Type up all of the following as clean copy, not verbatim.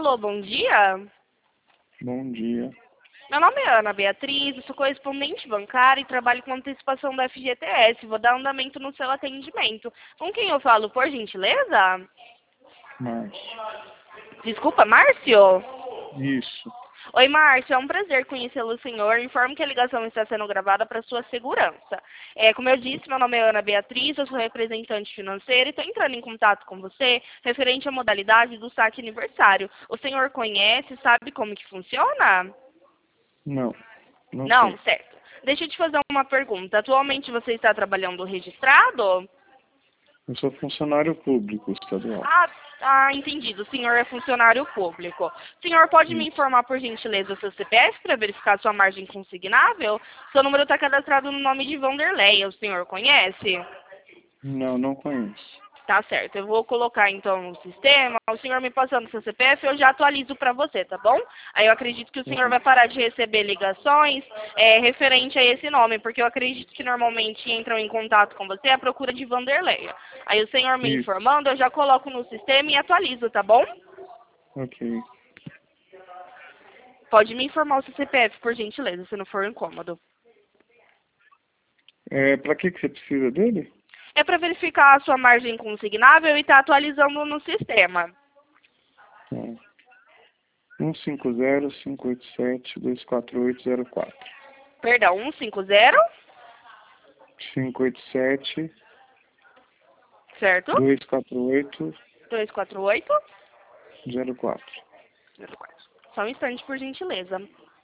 Alô, bom dia. Bom dia. Meu nome é Ana Beatriz, eu sou correspondente bancária e trabalho com antecipação da FGTS. Vou dar andamento no seu atendimento. Com quem eu falo, por gentileza? Márcio. Desculpa, Márcio? Isso. Oi, Márcio, é um prazer conhecê-lo, senhor. Informo que a ligação está sendo gravada para sua segurança. Como eu disse, meu nome é Ana Beatriz, eu sou representante financeira e estou entrando em contato com você referente à modalidade do saque aniversário. O senhor conhece, sabe como que funciona? Não. Não Não, sei. certo. Deixa eu te fazer uma pergunta. Atualmente você está trabalhando registrado? Eu sou funcionário público estadual. Entendido. O senhor é funcionário público. O senhor pode me Isso. informar, por gentileza, o seu CPF para verificar sua margem consignável? Seu número está cadastrado no nome de Vanderleia. O senhor conhece? Não, não conheço. Tá certo. Eu vou colocar, então, no sistema. O senhor me passando o seu CPF, eu já atualizo para você, tá bom? Aí eu acredito que o senhor vai parar de receber ligações referente a esse nome, porque eu acredito que normalmente entram em contato com você à procura de Vanderleia. Aí o senhor me Isso. informando, eu já coloco no sistema e atualizo, tá bom? Ok. Pode me informar o seu CPF, por gentileza, se não for incômodo. Pra que você precisa dele? É para verificar a sua margem consignável e tá atualizando no sistema. Tá. 150-587-24804. Perdão, 150, 587-24804. certo? 248. Só um instante, por gentileza.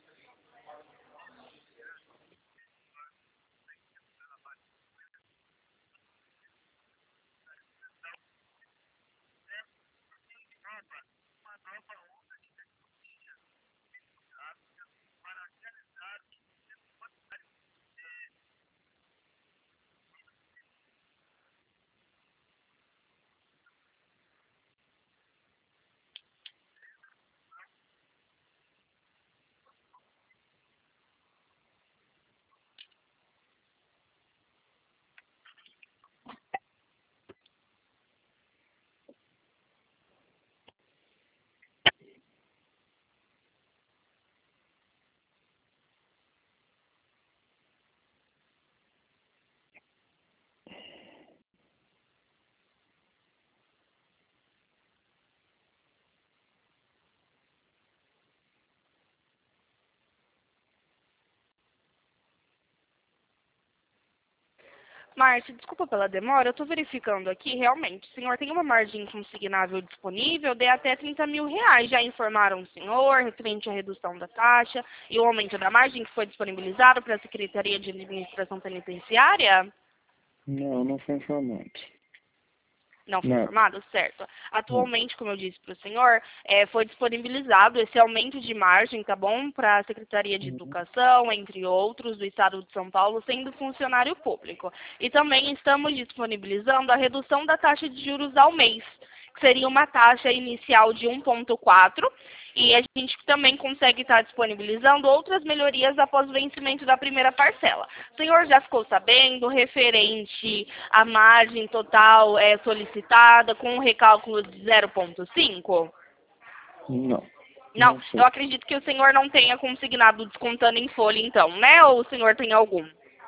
Márcio, desculpa pela demora, eu estou verificando aqui, realmente, o senhor tem uma margem consignável disponível de até 30 mil reais. Já informaram o senhor referente à redução da taxa e o aumento da margem que foi disponibilizado para a Secretaria de Administração Penitenciária? Não, não foi informado. Não foi Não. informado? Certo. Não. Atualmente, como eu disse para o senhor, foi disponibilizado esse aumento de margem, tá bom? Para a Secretaria de Educação, entre outros, do Estado de São Paulo, sendo funcionário público. E também estamos disponibilizando a redução da taxa de juros ao mês, que seria uma taxa inicial de 1,4%, e a gente também consegue estar disponibilizando outras melhorias após o vencimento da primeira parcela. O senhor já ficou sabendo referente à margem total solicitada com um recálculo de 0,5%? Não. Não, Não sei. eu acredito que o senhor não tenha consignado descontando em folha, então, né? Ou o senhor tem algum?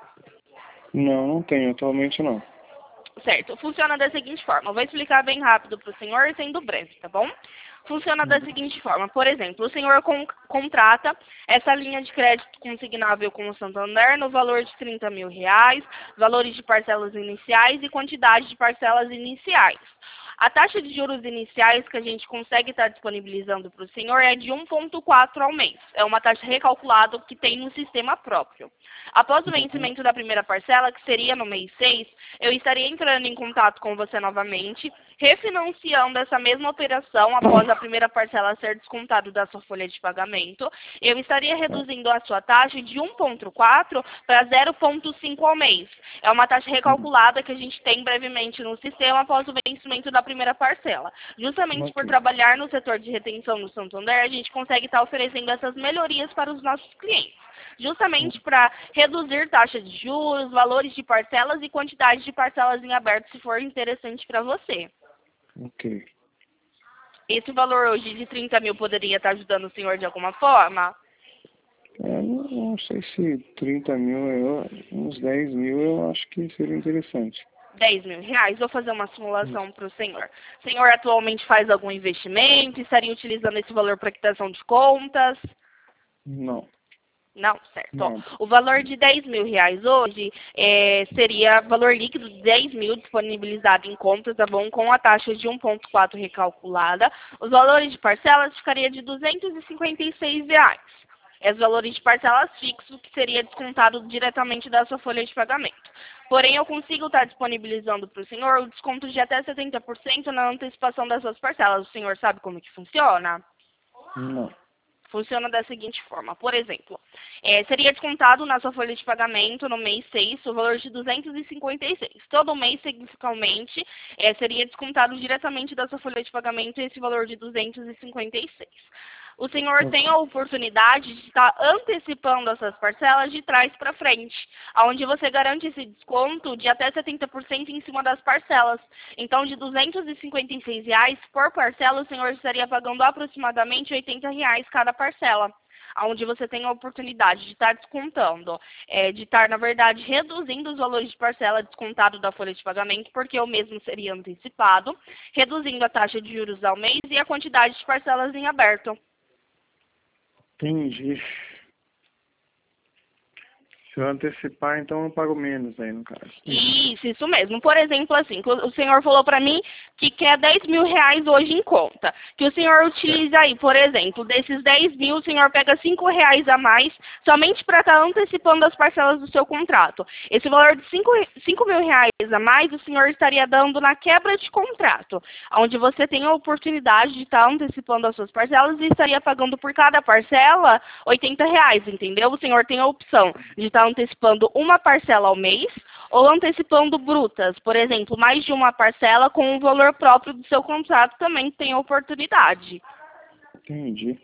Não, não tenho. Atualmente não. Certo. Funciona da seguinte forma. Eu vou explicar bem rápido para o senhor, sendo breve, tá bom? Funciona da seguinte forma. Por exemplo, o senhor contrata essa linha de crédito consignável com o Santander no valor de 30 mil reais, valores de parcelas iniciais e quantidade de parcelas iniciais. A taxa de juros iniciais que a gente consegue estar disponibilizando para o senhor é de 1,4% ao mês. É uma taxa recalculada que tem no sistema próprio. Após o vencimento da primeira parcela, que seria no mês 6, eu estaria entrando em contato com você novamente, refinanciando essa mesma operação após a primeira parcela ser descontado da sua folha de pagamento. Eu estaria reduzindo a sua taxa de 1,4% para 0,5% ao mês. É uma taxa recalculada que a gente tem brevemente no sistema após o vencimento da primeira parcela. Justamente por trabalhar no setor de retenção no Santander, a gente consegue estar oferecendo essas melhorias para os nossos clientes. Justamente para reduzir taxa de juros, valores de parcelas e quantidade de parcelas em aberto, se for interessante para você. Ok. Esse valor hoje de 30 mil poderia estar ajudando o senhor de alguma forma? Não sei se 30 mil, uns 10 mil eu acho que seria interessante. 10 mil reais, vou fazer uma simulação para o senhor. O senhor atualmente faz algum investimento? Estaria utilizando esse valor para quitação de contas? Não. Não, certo. Ó, Não. o valor de 10 mil reais hoje seria valor líquido de 10 mil disponibilizado em contas, tá bom? Com a taxa de 1,4 recalculada. Os valores de parcelas ficaria de R$ 256 reais. Os valores de parcelas fixos, que seria descontado diretamente da sua folha de pagamento. Porém, eu consigo estar disponibilizando para o senhor o desconto de até 70% na antecipação das suas parcelas. O senhor sabe como que funciona? Não. Funciona da seguinte forma. Por exemplo, seria descontado na sua folha de pagamento no mês 6 o valor de 256. Todo mês, seguidamente, seria descontado diretamente da sua folha de pagamento esse valor de 256. O senhor tem a oportunidade de estar antecipando essas parcelas de trás para frente, onde você garante esse desconto de até 70% em cima das parcelas. Então, de R$ 256 reais por parcela, o senhor estaria pagando aproximadamente R$ 80 reais cada parcela, onde você tem a oportunidade de estar descontando, de estar, na verdade, reduzindo os valores de parcela descontado da folha de pagamento, porque o mesmo seria antecipado, reduzindo a taxa de juros ao mês e a quantidade de parcelas em aberto. Entendi. Se eu antecipar, então eu pago menos aí, no caso. Isso mesmo. Por exemplo, assim, o senhor falou para mim que quer 10 mil reais hoje em conta. Que o senhor utiliza aí, por exemplo, desses 10 mil, o senhor pega 5 reais a mais, somente para estar antecipando as parcelas do seu contrato. Esse valor de 5 mil reais a mais, o senhor estaria dando na quebra de contrato, onde você tem a oportunidade de estar antecipando as suas parcelas e estaria pagando por cada parcela 80 reais, entendeu? O senhor tem a opção de estar antecipando uma parcela ao mês ou antecipando brutas, por exemplo, mais de uma parcela com o valor próprio do seu contrato também tem a oportunidade. Entendi.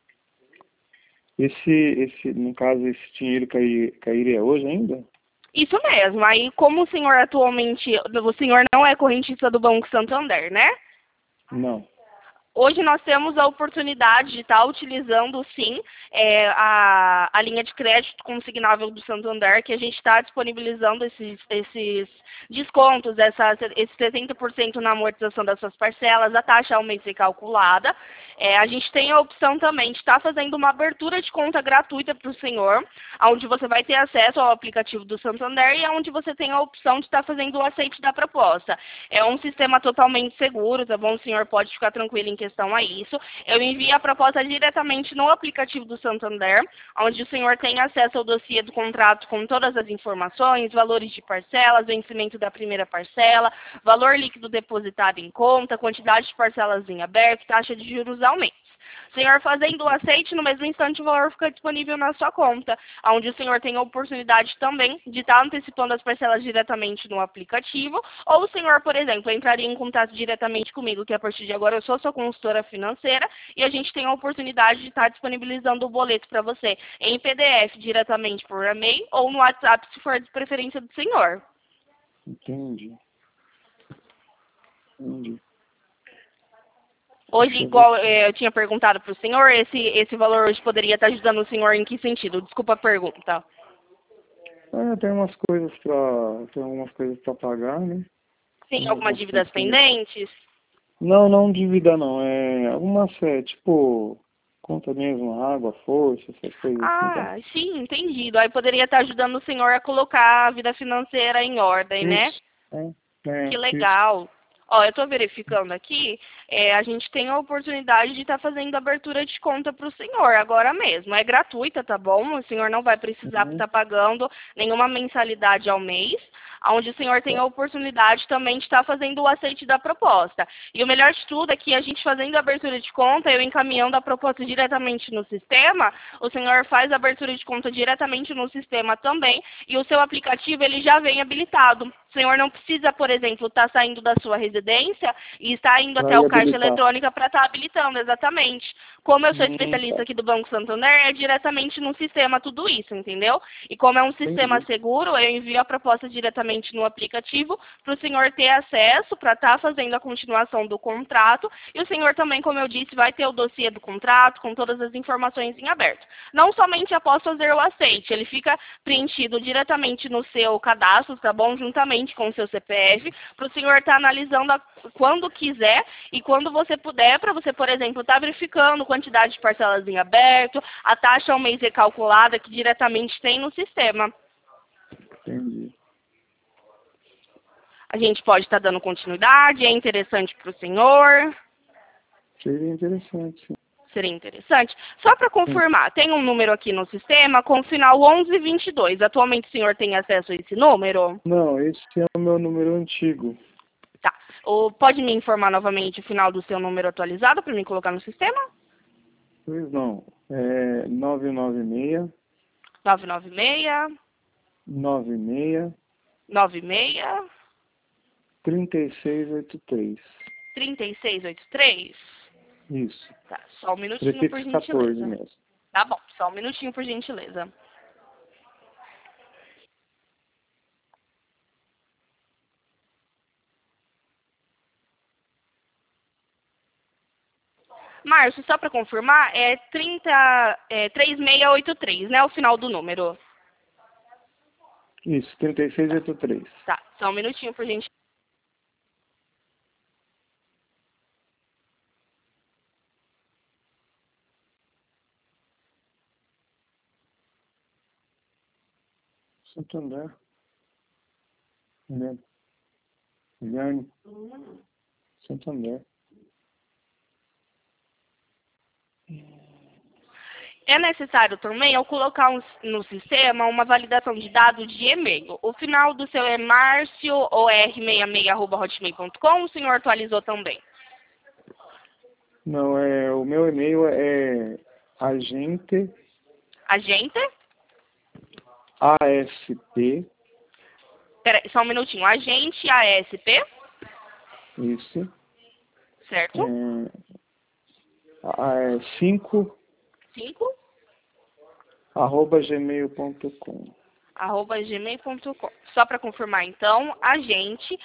No caso, esse dinheiro cairia hoje ainda? Isso mesmo. Aí, como o senhor atualmente, o senhor não é correntista do Banco Santander, né? Não. Hoje nós temos a oportunidade de estar utilizando, sim, a linha de crédito consignável do Santander, que a gente está disponibilizando esses descontos, esse 70% na amortização das suas parcelas, a taxa ao mês ser calculada. A gente tem a opção também de estar fazendo uma abertura de conta gratuita para o senhor, onde você vai ter acesso ao aplicativo do Santander e onde você tem a opção de estar fazendo o aceite da proposta. É um sistema totalmente seguro, tá bom? O senhor pode ficar tranquilo em questão a isso. Eu envio a proposta diretamente no aplicativo do Santander, onde o senhor tem acesso ao dossiê do contrato com todas as informações, valores de parcelas, vencimento da primeira parcela, valor líquido depositado em conta, quantidade de parcelas em aberto, taxa de juros ao mês. O senhor fazendo o aceite, no mesmo instante o valor fica disponível na sua conta, onde o senhor tem a oportunidade também de estar antecipando as parcelas diretamente no aplicativo, ou o senhor, por exemplo, entraria em contato diretamente comigo, que a partir de agora eu sou sua consultora financeira, e a gente tem a oportunidade de estar disponibilizando o boleto para você em PDF diretamente por e-mail ou no WhatsApp, se for de preferência do senhor. Entendi. Hoje, igual eu tinha perguntado para o senhor, esse valor hoje poderia estar ajudando o senhor em que sentido? Desculpa a pergunta. Tem algumas coisas para pagar, né? Tem algumas dívidas pendentes? Não dívida não. Algumas, tipo, conta mesmo, água, força, essas coisas assim. Tá? Sim, entendido. Aí poderia estar ajudando o senhor a colocar a vida financeira em ordem, né? Que legal. Isso. Ó, eu estou verificando aqui, a gente tem a oportunidade de estar fazendo abertura de conta para o senhor agora mesmo. É gratuita, tá bom? O senhor não vai precisar estar pagando nenhuma mensalidade ao mês, onde o senhor tem a oportunidade também de estar fazendo o aceite da proposta. E o melhor de tudo é que a gente fazendo a abertura de conta, eu encaminhando a proposta diretamente no sistema, o senhor faz a abertura de conta diretamente no sistema também, e o seu aplicativo ele já vem habilitado. senhor não precisa, por exemplo, estar saindo da sua residência e estar indo até o caixa eletrônica para estar habilitando, exatamente. Como eu sou especialista aqui do Banco Santander, é diretamente no sistema tudo isso, entendeu? E como é um sistema seguro, eu envio a proposta diretamente no aplicativo para o senhor ter acesso para estar fazendo a continuação do contrato. E o senhor também, como eu disse, vai ter o dossiê do contrato com todas as informações em aberto. Não somente após fazer o aceite, ele fica preenchido diretamente no seu cadastro, tá bom? Juntamente com o seu CPF, para o senhor estar analisando quando quiser e quando você puder, para você, por exemplo, estar verificando quantidade de parcelas em aberto, a taxa ao mês recalculada que diretamente tem no sistema. Entendi. A gente pode estar dando continuidade, é interessante para o senhor? Seria interessante, sim. Seria interessante. Só para confirmar, tem um número aqui no sistema com o final 1122. Atualmente o senhor tem acesso a esse número? Não, esse é o meu número antigo. Tá. Pode me informar novamente o final do seu número atualizado para me colocar no sistema? Pois não. É 996 996 96 96 3683. 3683? Isso. Tá, só um minutinho, por Prefixo 14 gentileza. mesmo. Tá bom, só um minutinho, por gentileza. Márcio, só para confirmar, é 3683, né? O final do número. Isso, 3683. Tá, só um minutinho, por gentileza. Santander. Guilherme. Santander. É necessário também eu colocar no sistema uma validação de dados de e-mail. O final do seu é marcior66@hotmail.com, o senhor atualizou também? Não, o meu e-mail é agente Agente? ASP. Peraí, só um minutinho. Agente ASP? Isso. Certo? 5 5? @gmail.com. @gmail.com. Só para confirmar, então, agente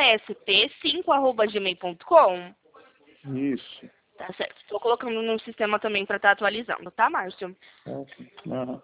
ASP5@gmail.com. Isso. Tá certo. Estou colocando no sistema também para estar atualizando, tá, Márcio? Ok. Aham.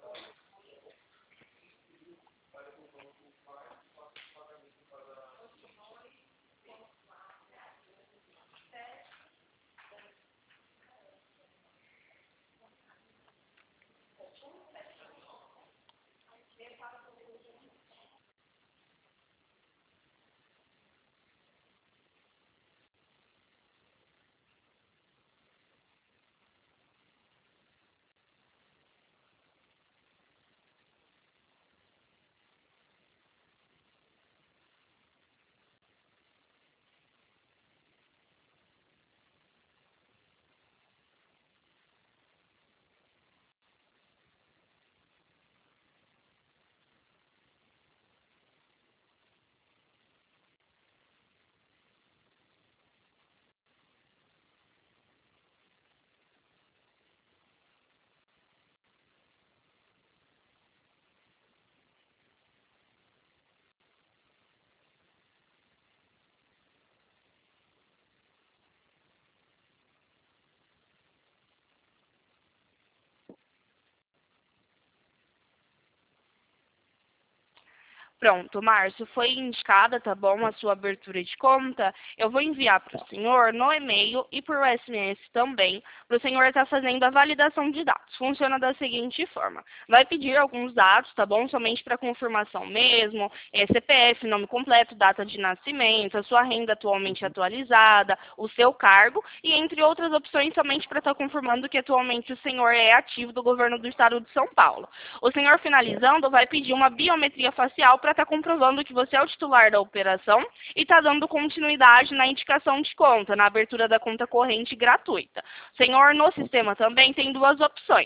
Pronto, Márcio, foi indicada, tá bom, a sua abertura de conta. Eu vou enviar para o senhor no e-mail e por SMS também, para o senhor estar fazendo a validação de dados. Funciona da seguinte forma. Vai pedir alguns dados, tá bom, somente para confirmação mesmo, CPF, nome completo, data de nascimento, a sua renda atualmente atualizada, o seu cargo e entre outras opções somente para estar confirmando que atualmente o senhor é ativo do governo do estado de São Paulo. O senhor finalizando vai pedir uma biometria facial para estar comprovando que você é o titular da operação e está dando continuidade na indicação de conta, na abertura da conta corrente gratuita. Senhor, no sistema também tem duas opções.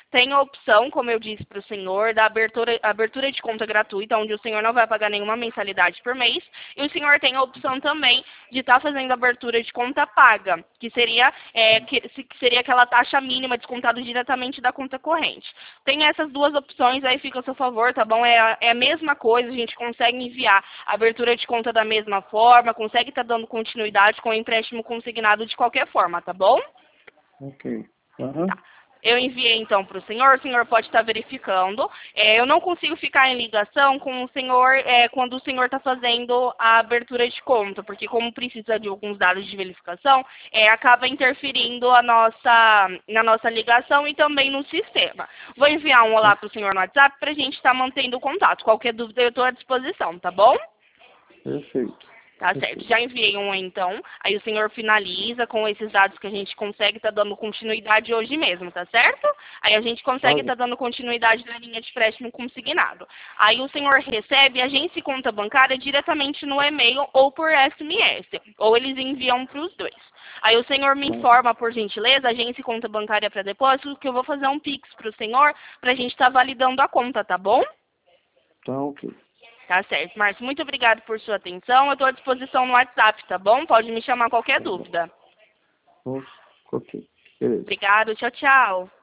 tem a opção, como eu disse para o senhor, da abertura de conta gratuita, onde o senhor não vai pagar nenhuma mensalidade por mês. E o senhor tem a opção também de estar fazendo abertura de conta paga, que seria aquela taxa mínima descontada diretamente da conta corrente. Tem essas duas opções, aí fica a seu favor, tá bom? É a mesma coisa, a gente consegue enviar a abertura de conta da mesma forma, consegue estar dando continuidade com o empréstimo consignado de qualquer forma, tá bom? Ok. Uhum. Tá. Eu enviei então para o senhor pode estar verificando. Eu não consigo ficar em ligação com o senhor quando o senhor está fazendo a abertura de conta, porque como precisa de alguns dados de verificação, acaba interferindo na nossa ligação e também no sistema. Vou enviar um olá para o senhor no WhatsApp para a gente estar mantendo o contato. Qualquer dúvida eu estou à disposição, tá bom? Perfeito. Tá certo, já enviei um então, aí o senhor finaliza com esses dados que a gente consegue estar dando continuidade hoje mesmo, tá certo? Aí a gente consegue estar dando continuidade na linha de empréstimo consignado. Aí o senhor recebe agência e conta bancária diretamente no e-mail ou por SMS, ou eles enviam para os dois. Aí o senhor me informa, por gentileza, agência e conta bancária para depósito, que eu vou fazer um Pix para o senhor, para a gente estar validando a conta, tá bom? Tá ok. Tá certo, Márcio. Muito obrigado por sua atenção. Eu estou à disposição no WhatsApp, tá bom? Pode me chamar qualquer dúvida. Ok. Beleza. Obrigado. Tchau, tchau.